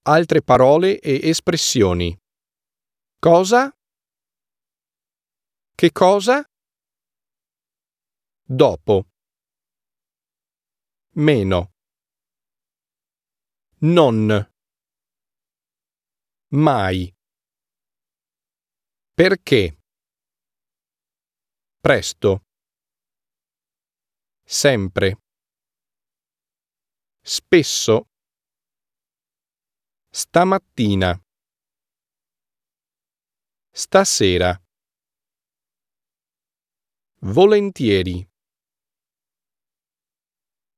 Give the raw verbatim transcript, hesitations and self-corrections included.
Altre parole e espressioni. Cosa? Che cosa? Dopo. Meno. Non. Mai. Perché? Presto. Sempre. Spesso. Stamattina. Stasera. Volentieri.